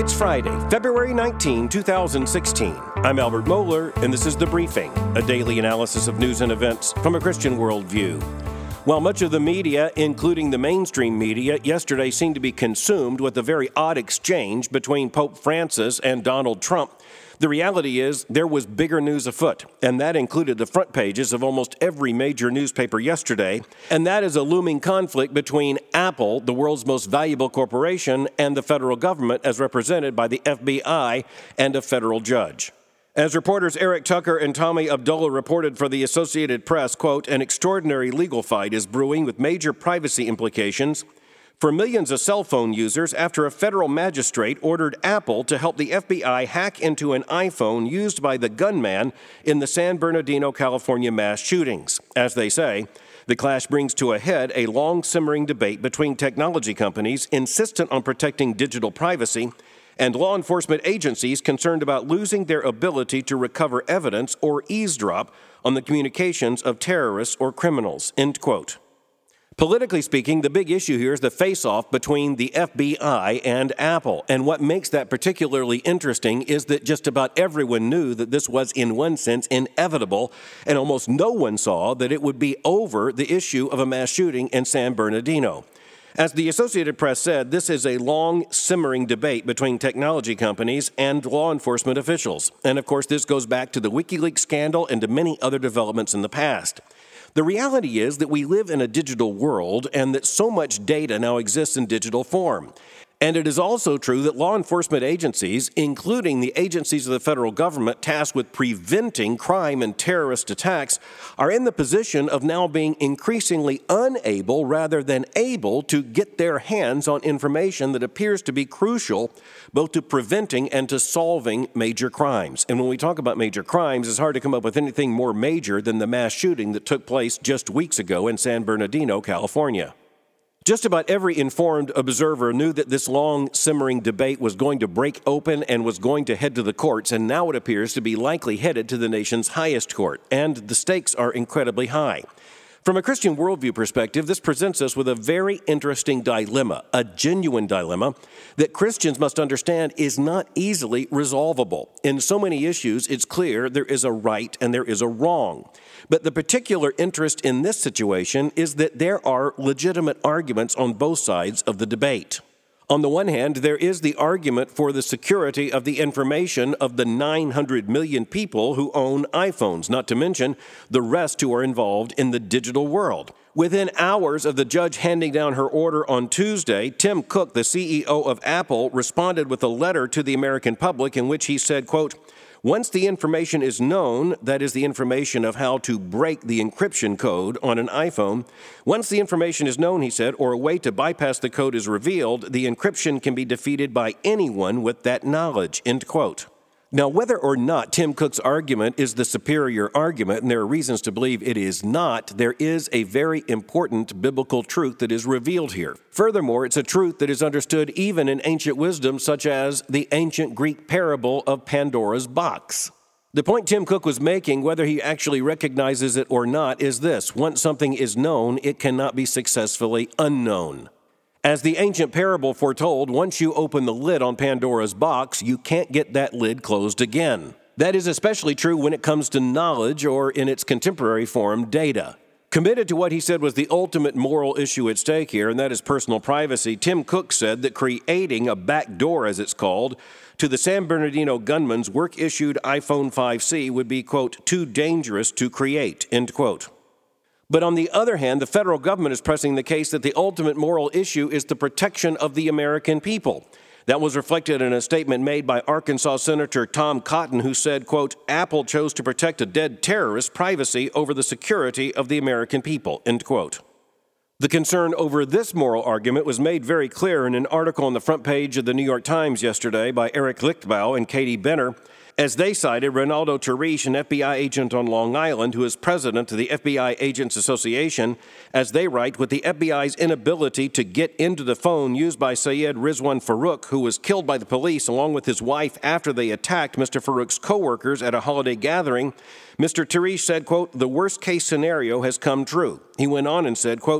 It's Friday, February 19, 2016. I'm Albert Mohler, and this is The Briefing, a daily analysis of news and events from a Christian worldview. While much of the media, including the mainstream media, yesterday seemed to be consumed with a very odd exchange between Pope Francis and Donald Trump, the reality is there was bigger news afoot, and that included the front pages of almost every major newspaper yesterday, and that is a looming conflict between Apple, the world's most valuable corporation, and the federal government as represented by the FBI and a federal judge. As reporters Eric Tucker and Tommy Abdullah reported for the Associated Press, quote, an extraordinary legal fight is brewing with major privacy implications for millions of cell phone users after a federal magistrate ordered Apple to help the FBI hack into an iPhone used by the gunman in the San Bernardino, California mass shootings. As they say, the clash brings to a head a long simmering debate between technology companies insistent on protecting digital privacy and law enforcement agencies concerned about losing their ability to recover evidence or eavesdrop on the communications of terrorists or criminals, end quote. Politically speaking, the big issue here is the face-off between the FBI and Apple. And what makes that particularly interesting is that just about everyone knew that this was, in one sense, inevitable, and almost no one saw that it would be over the issue of a mass shooting in San Bernardino. As the Associated Press said, this is a long, simmering debate between technology companies and law enforcement officials. And of course, this goes back to the WikiLeaks scandal and to many other developments in the past. The reality is that we live in a digital world and that so much data now exists in digital form. And it is also true that law enforcement agencies, including the agencies of the federal government tasked with preventing crime and terrorist attacks, are in the position of now being increasingly unable rather than able to get their hands on information that appears to be crucial both to preventing and to solving major crimes. And when we talk about major crimes, it's hard to come up with anything more major than the mass shooting that took place just weeks ago in San Bernardino, California. Just about every informed observer knew that this long, simmering debate was going to break open and was going to head to the courts, and now it appears to be likely headed to the nation's highest court, and the stakes are incredibly high. From a Christian worldview perspective, this presents us with a very interesting dilemma, a genuine dilemma that Christians must understand is not easily resolvable. In so many issues, it's clear there is a right and there is a wrong. But the particular interest in this situation is that there are legitimate arguments on both sides of the debate. On the one hand, there is the argument for the security of the information of the 900 million people who own iPhones, not to mention the rest who are involved in the digital world. Within hours of the judge handing down her order on Tuesday, Tim Cook, the CEO of Apple, responded with a letter to the American public in which he said, quote, once the information is known, that is the information of how to break the encryption code on an iPhone, once the information is known, he said, or a way to bypass the code is revealed, the encryption can be defeated by anyone with that knowledge, end quote. Now, whether or not Tim Cook's argument is the superior argument, and there are reasons to believe it is not, there is a very important biblical truth that is revealed here. Furthermore, it's a truth that is understood even in ancient wisdom, such as the ancient Greek parable of Pandora's box. The point Tim Cook was making, whether he actually recognizes it or not, is this: once something is known, it cannot be successfully unknown. As the ancient parable foretold, once you open the lid on Pandora's box, you can't get that lid closed again. That is especially true when it comes to knowledge, or in its contemporary form, data. Committed to what he said was the ultimate moral issue at stake here, and that is personal privacy, Tim Cook said that creating a backdoor, as it's called, to the San Bernardino gunman's work-issued iPhone 5C would be, quote, too dangerous to create, end quote. But on the other hand, the federal government is pressing the case that the ultimate moral issue is the protection of the American people. That was reflected in a statement made by Arkansas Senator Tom Cotton, who said, quote, Apple chose to protect a dead terrorist's privacy over the security of the American people, end quote. The concern over this moral argument was made very clear in an article on the front page of the New York Times yesterday by Eric Lichtbau and Katie Benner, as they cited Ronaldo Tarish, an FBI agent on Long Island, who is president of the FBI Agents Association, as they write, with the FBI's inability to get into the phone used by Syed Rizwan Farook, who was killed by the police along with his wife after they attacked Mr. Farook's co-workers at a holiday gathering, Mr. Tarish said, quote, the worst case scenario has come true. He went on and said, quote,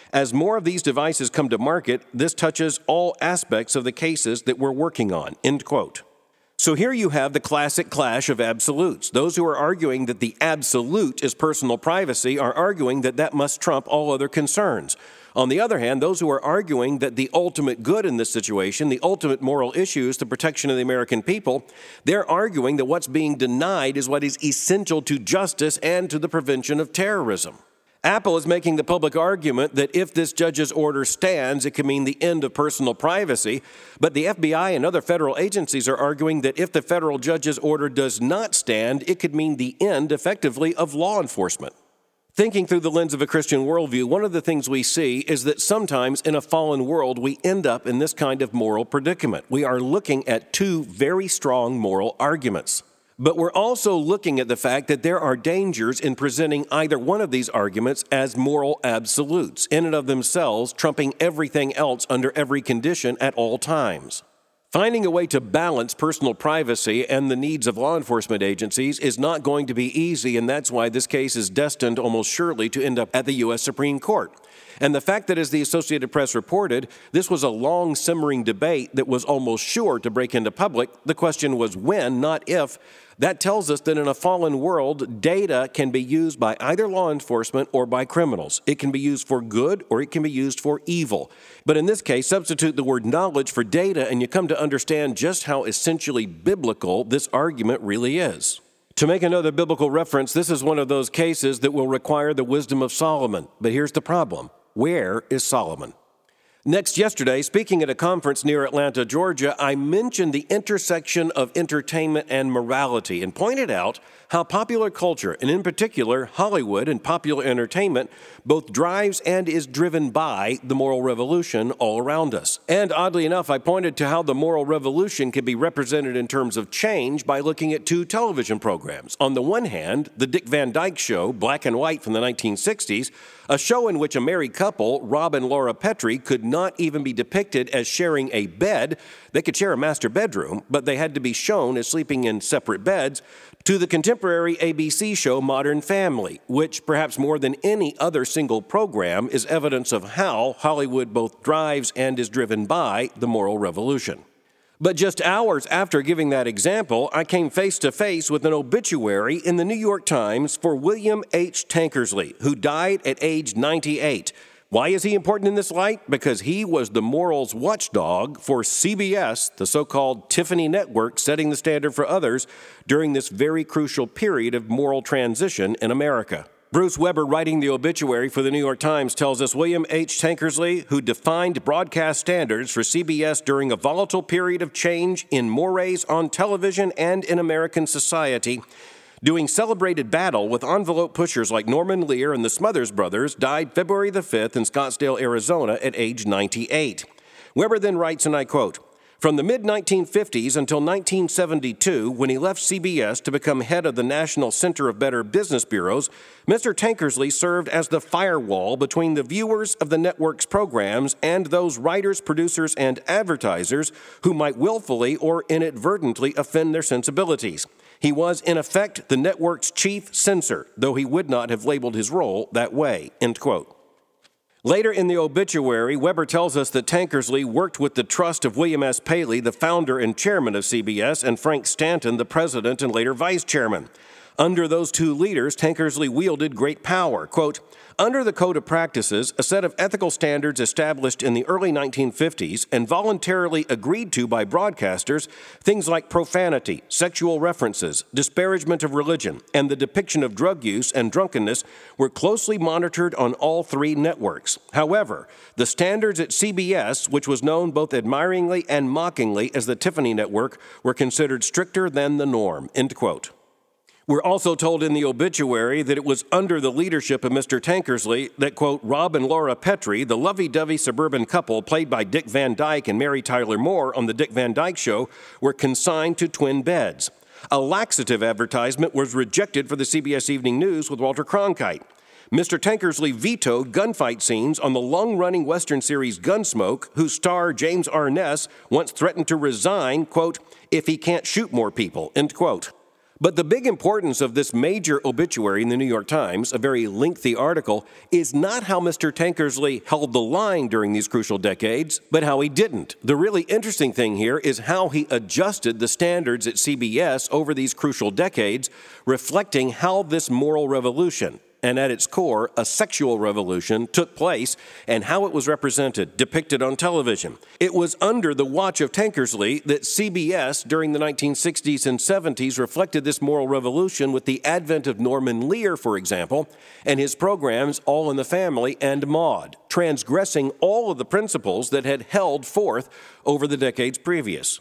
As more of these devices come to market, this touches all aspects of the cases that we're working on, end quote. So here you have the classic clash of absolutes. Those who are arguing that the absolute is personal privacy are arguing that that must trump all other concerns. On the other hand, those who are arguing that the ultimate good in this situation, the ultimate moral issue is the protection of the American people, they're arguing that what's being denied is what is essential to justice and to the prevention of terrorism. Apple is making the public argument that if this judge's order stands, it could mean the end of personal privacy. But the FBI and other federal agencies are arguing that if the federal judge's order does not stand, it could mean the end, effectively, of law enforcement. Thinking through the lens of a Christian worldview, one of the things we see is that sometimes in a fallen world, we end up in this kind of moral predicament. We are looking at two very strong moral arguments. But we're also looking at the fact that there are dangers in presenting either one of these arguments as moral absolutes, in and of themselves trumping everything else under every condition at all times. Finding a way to balance personal privacy and the needs of law enforcement agencies is not going to be easy, and that's why this case is destined almost surely to end up at the U.S. Supreme Court. And the fact that, as the Associated Press reported, this was a long simmering debate that was almost sure to break into public, the question was when, not if. That tells us that in a fallen world, data can be used by either law enforcement or by criminals. It can be used for good or it can be used for evil. But in this case, substitute the word knowledge for data and you come to understand just how essentially biblical this argument really is. To make another biblical reference, this is one of those cases that will require the wisdom of Solomon. But here's the problem. Where is Solomon? Next, yesterday, speaking at a conference near Atlanta, Georgia, I mentioned the intersection of entertainment and morality and pointed out how popular culture, and in particular Hollywood and popular entertainment, both drives and is driven by the moral revolution all around us. And oddly enough, I pointed to how the moral revolution can be represented in terms of change by looking at two television programs. On the one hand, the Dick Van Dyke Show, black and white from the 1960s, a show in which a married couple, Rob and Laura Petrie, could not even be depicted as sharing a bed. They could share a master bedroom, but they had to be shown as sleeping in separate beds, to the contemporary ABC show Modern Family, which perhaps more than any other single program is evidence of how Hollywood both drives and is driven by the moral revolution. But just hours after giving that example, I came face to face with an obituary in the New York Times for William H. Tankersley, who died at age 98. Why is he important in this light? Because he was the morals watchdog for CBS, the so-called Tiffany Network, setting the standard for others during this very crucial period of moral transition in America. Bruce Weber, writing the obituary for the New York Times, tells us William H. Tankersley, who defined broadcast standards for CBS during a volatile period of change in mores on television and in American society, doing celebrated battle with envelope pushers like Norman Lear and the Smothers Brothers, died February the 5th in Scottsdale, Arizona at age 98. Weber then writes, and I quote, "From the mid-1950s until 1972, when he left CBS to become head of the National Center of Better Business Bureaus, Mr. Tankersley served as the firewall between the viewers of the network's programs and those writers, producers, and advertisers who might willfully or inadvertently offend their sensibilities. He was, in effect, the network's chief censor, though he would not have labeled his role that way," end quote. Later in the obituary, Weber tells us that Tankersley worked with the trust of William S. Paley, the founder and chairman of CBS, and Frank Stanton, the president and later vice chairman. Under those two leaders, Tankersley wielded great power. Quote, "Under the Code of Practices, a set of ethical standards established in the early 1950s and voluntarily agreed to by broadcasters, things like profanity, sexual references, disparagement of religion, and the depiction of drug use and drunkenness were closely monitored on all three networks. However, the standards at CBS, which was known both admiringly and mockingly as the Tiffany Network, were considered stricter than the norm," end quote. We're also told in the obituary that it was under the leadership of Mr. Tankersley that, quote, "Rob and Laura Petrie, the lovey-dovey suburban couple played by Dick Van Dyke and Mary Tyler Moore on the Dick Van Dyke Show, were consigned to twin beds. A laxative advertisement was rejected for the CBS Evening News with Walter Cronkite. Mr. Tankersley vetoed gunfight scenes on the long-running Western series Gunsmoke, whose star James Arness once threatened to resign, quote, if he can't shoot more people," end quote. But the big importance of this major obituary in the New York Times, a very lengthy article, is not how Mr. Tankersley held the line during these crucial decades, but how he didn't. The really interesting thing here is how he adjusted the standards at CBS over these crucial decades, reflecting how this moral revolution, and at its core, a sexual revolution, took place and how it was represented, depicted on television. It was under the watch of Tankersley that CBS, during the 1960s and 70s, reflected this moral revolution with the advent of Norman Lear, for example, and his programs All in the Family and Maude, transgressing all of the principles that had held forth over the decades previous.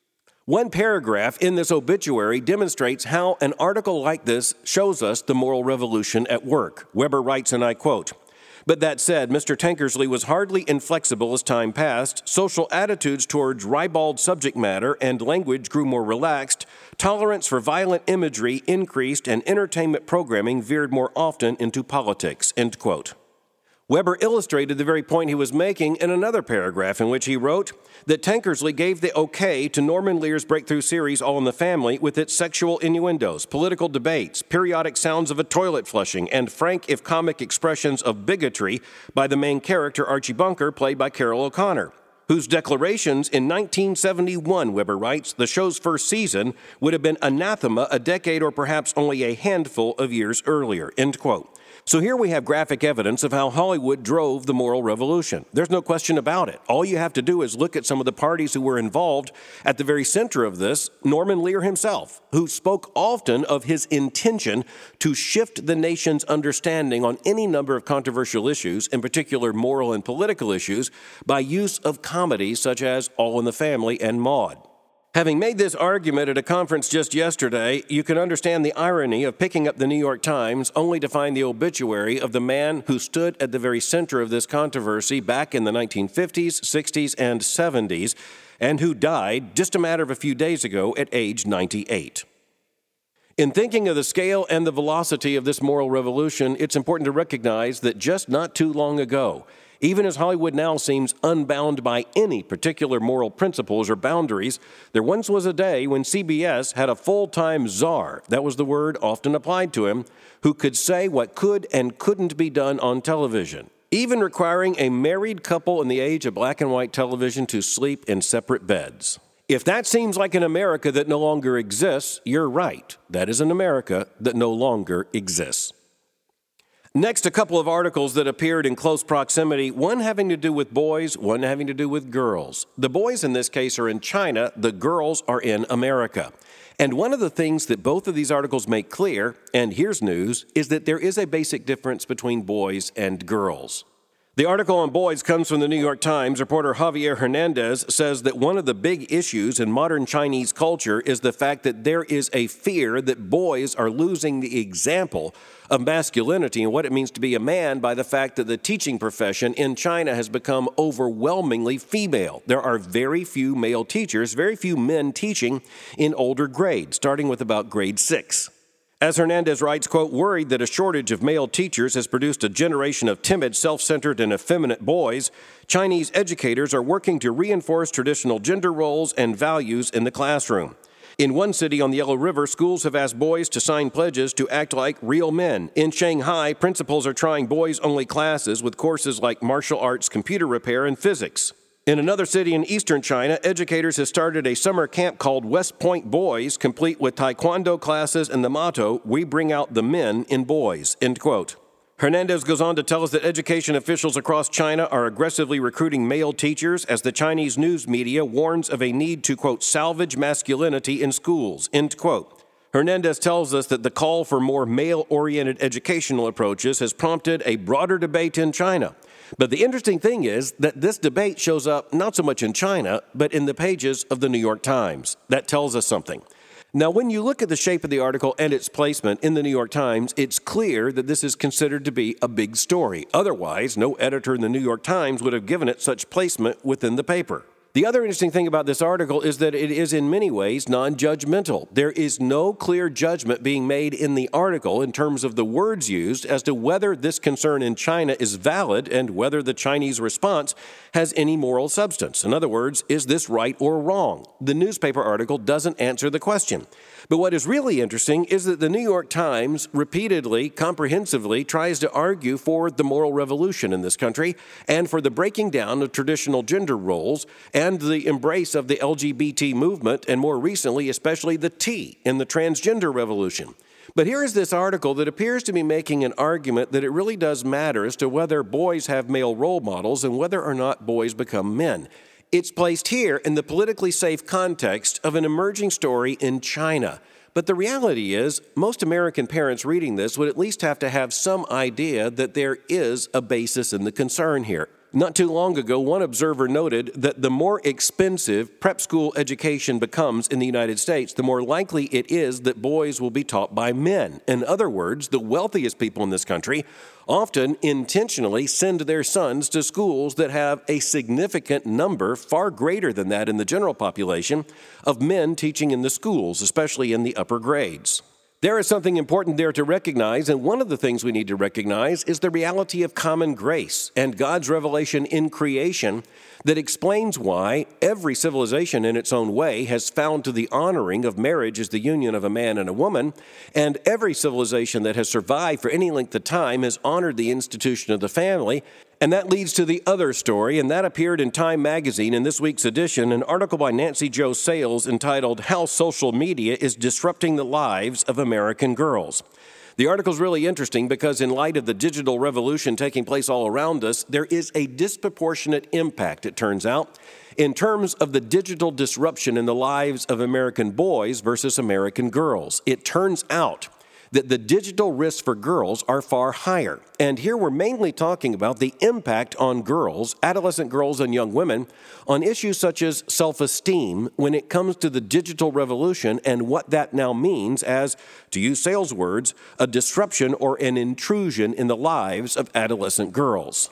One paragraph in this obituary demonstrates how an article like this shows us the moral revolution at work. Weber writes, and I quote, "But that said, Mr. Tankersley was hardly inflexible as time passed. Social attitudes towards ribald subject matter and language grew more relaxed. Tolerance for violent imagery increased, and entertainment programming veered more often into politics." End quote. Weber illustrated the very point he was making in another paragraph in which he wrote that Tankersley gave the okay to Norman Lear's breakthrough series All in the Family with its sexual innuendos, political debates, periodic sounds of a toilet flushing, and frank if comic expressions of bigotry by the main character Archie Bunker, played by Carroll O'Connor, whose declarations in 1971, Weber writes, the show's first season would have been anathema a decade or perhaps only a handful of years earlier, end quote. So here we have graphic evidence of how Hollywood drove the moral revolution. There's no question about it. All you have to do is look at some of the parties who were involved. At the very center of this, Norman Lear himself, who spoke often of his intention to shift the nation's understanding on any number of controversial issues, in particular moral and political issues, by use of comedies such as All in the Family and Maude. Having made this argument at a conference just yesterday, you can understand the irony of picking up the New York Times only to find the obituary of the man who stood at the very center of this controversy back in the 1950s, 60s, and 70s, and who died just a matter of a few days ago at age 98. In thinking of the scale and the velocity of this moral revolution, it's important to recognize that just not too long ago, even as Hollywood now seems unbound by any particular moral principles or boundaries, there once was a day when CBS had a full-time czar, that was the word often applied to him, who could say what could and couldn't be done on television, even requiring a married couple in the age of black and white television to sleep in separate beds. If that seems like an America that no longer exists, you're right. That is an America that no longer exists. Next, a couple of articles that appeared in close proximity, one having to do with boys, one having to do with girls. The boys in this case are in China, the girls are in America. And one of the things that both of these articles make clear, and here's news, is that there is a basic difference between boys and girls. The article on boys comes from the New York Times. Reporter Javier Hernandez says that one of the big issues in modern Chinese culture is the fact that there is a fear that boys are losing the example of masculinity and what it means to be a man by the fact that the teaching profession in China has become overwhelmingly female. There are very few male teachers, very few men teaching in older grades, starting with about grade 6. As Hernandez writes, quote, worried that a shortage of male teachers has produced a generation of timid, self-centered, and effeminate boys, Chinese educators are working to reinforce traditional gender roles and values in the classroom. In one city on the Yellow River, schools have asked boys to sign pledges to act like real men. In Shanghai, principals are trying boys-only classes with courses like martial arts, computer repair, and physics. In another city in eastern China, educators have started a summer camp called West Point Boys, complete with taekwondo classes and the motto, "We bring out the men in boys," end quote. Hernandez goes on to tell us that education officials across China are aggressively recruiting male teachers as the Chinese news media warns of a need to, quote, salvage masculinity in schools, end quote. Hernandez tells us that the call for more male-oriented educational approaches has prompted a broader debate in China. But the interesting thing is that this debate shows up not so much in China, but in the pages of the New York Times. That tells us something. Now, when you look at the shape of the article and its placement in the New York Times, it's clear that this is considered to be a big story. Otherwise, no editor in the New York Times would have given it such placement within the paper. The other interesting thing about this article is that it is in many ways non-judgmental. There is no clear judgment being made in the article in terms of the words used as to whether this concern in China is valid and whether the Chinese response has any moral substance. In other words, is this right or wrong? The newspaper article doesn't answer the question. But what is really interesting is that the New York Times repeatedly, comprehensively tries to argue for the moral revolution in this country and for the breaking down of traditional gender roles and the embrace of the LGBT movement, and more recently, especially the T in the transgender revolution. But here is this article that appears to be making an argument that it really does matter as to whether boys have male role models and whether or not boys become men. It's placed here in the politically safe context of an emerging story in China. But the reality is, most American parents reading this would at least have to have some idea that there is a basis in the concern here. Not too long ago, one observer noted that the more expensive prep school education becomes in the United States, the more likely it is that boys will be taught by men. In other words, the wealthiest people in this country often intentionally send their sons to schools that have a significant number, far greater than that in the general population, of men teaching in the schools, especially in the upper grades. There is something important there to recognize, and one of the things we need to recognize is the reality of common grace and God's revelation in creation that explains why every civilization in its own way has found to the honoring of marriage as the union of a man and a woman, and every civilization that has survived for any length of time has honored the institution of the family. And that leads to the other story, and that appeared in Time magazine in this week's edition, an article by Nancy Jo Sales entitled "How Social Media is Disrupting the Lives of American Girls." The article is really interesting because in light of the digital revolution taking place all around us, there is a disproportionate impact, it turns out, in terms of the digital disruption in the lives of American boys versus American girls. It turns out that the digital risks for girls are far higher. And here we're mainly talking about the impact on girls, adolescent girls and young women, on issues such as self-esteem when it comes to the digital revolution and what that now means as, to use Sales' words, a disruption or an intrusion in the lives of adolescent girls.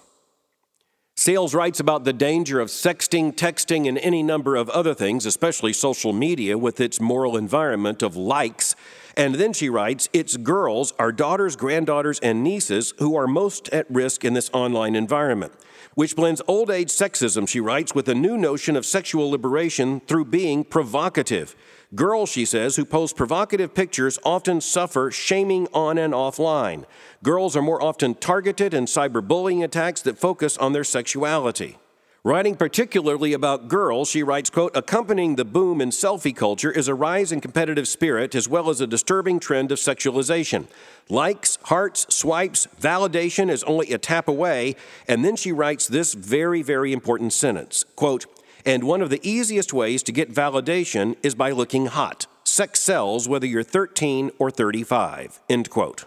Sales writes about the danger of sexting, texting, and any number of other things, especially social media with its moral environment of likes. And then she writes, it's girls, our daughters, granddaughters, and nieces who are most at risk in this online environment, which blends old age sexism, she writes, with a new notion of sexual liberation through being provocative. Girls, she says, who post provocative pictures often suffer shaming on and offline. Girls are more often targeted in cyberbullying attacks that focus on their sexuality. Writing particularly about girls, she writes, quote, accompanying the boom in selfie culture is a rise in competitive spirit as well as a disturbing trend of sexualization. Likes, hearts, swipes, validation is only a tap away. And then she writes this very, very important sentence, quote, and one of the easiest ways to get validation is by looking hot. Sex sells whether you're 13 or 35, end quote.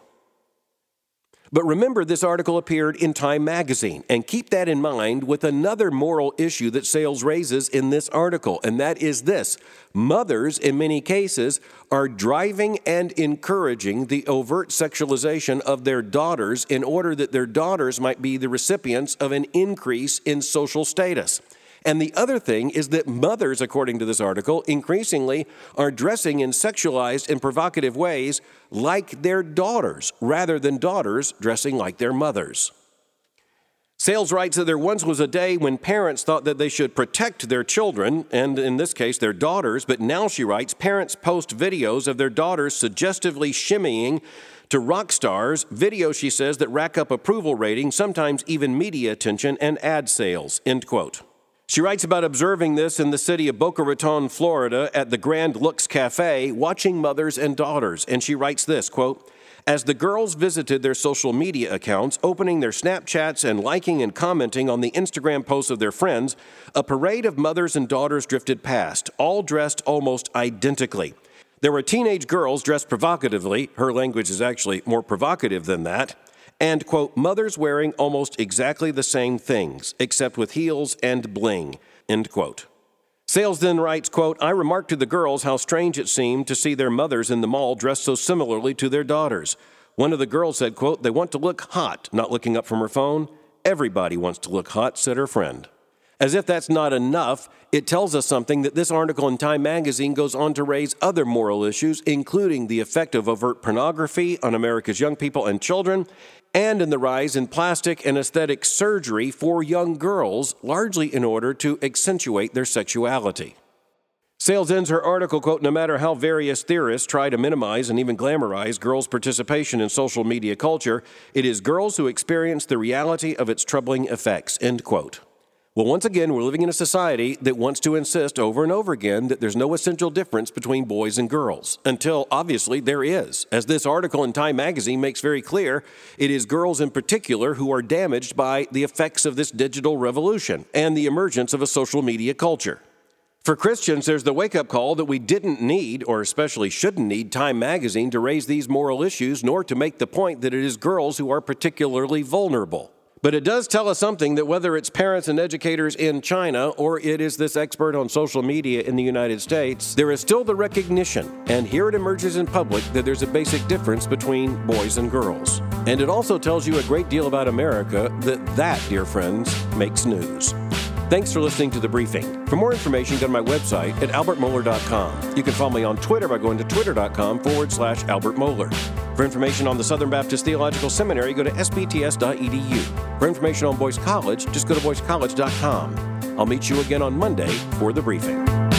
But remember, this article appeared in Time magazine, and keep that in mind with another moral issue that Sales raises in this article, and that is this. Mothers, in many cases, are driving and encouraging the overt sexualization of their daughters in order that their daughters might be the recipients of an increase in social status. And the other thing is that mothers, according to this article, increasingly are dressing in sexualized and provocative ways like their daughters, rather than daughters dressing like their mothers. Sales writes that there once was a day when parents thought that they should protect their children, and in this case, their daughters, but now, she writes, parents post videos of their daughters suggestively shimmying to rock stars, videos, she says, that rack up approval ratings, sometimes even media attention and ad sales, end quote. She writes about observing this in the city of Boca Raton, Florida, at the Grand Lux Cafe, watching mothers and daughters. And she writes this, quote, as the girls visited their social media accounts, opening their Snapchats and liking and commenting on the Instagram posts of their friends, a parade of mothers and daughters drifted past, all dressed almost identically. There were teenage girls dressed provocatively. Her language is actually more provocative than that. And, quote, mothers wearing almost exactly the same things, except with heels and bling, end quote. Sales then writes, quote, I remarked to the girls how strange it seemed to see their mothers in the mall dressed so similarly to their daughters. One of the girls said, quote, they want to look hot, not looking up from her phone. Everybody wants to look hot, said her friend. As if that's not enough, it tells us something that this article in Time magazine goes on to raise other moral issues, including the effect of overt pornography on America's young people and children, and in the rise in plastic and aesthetic surgery for young girls, largely in order to accentuate their sexuality. Sales ends her article, quote, "No matter how various theorists try to minimize and even glamorize girls' participation in social media culture, it is girls who experience the reality of its troubling effects," end quote. Well, once again, we're living in a society that wants to insist over and over again that there's no essential difference between boys and girls, until obviously there is. As this article in Time magazine makes very clear, it is girls in particular who are damaged by the effects of this digital revolution and the emergence of a social media culture. For Christians, there's the wake-up call that we didn't need, or especially shouldn't need, Time magazine to raise these moral issues, nor to make the point that it is girls who are particularly vulnerable. But it does tell us something, that whether it's parents and educators in China or it is this expert on social media in the United States, there is still the recognition, and here it emerges in public, that there's a basic difference between boys and girls. And it also tells you a great deal about America that, dear friends, makes news. Thanks for listening to The Briefing. For more information, go to my website at albertmohler.com. You can follow me on Twitter by going to twitter.com/Albert Mohler. For information on the Southern Baptist Theological Seminary, go to sbts.edu. For information on Boyce College, just go to boycecollege.com. I'll meet you again on Monday for The Briefing.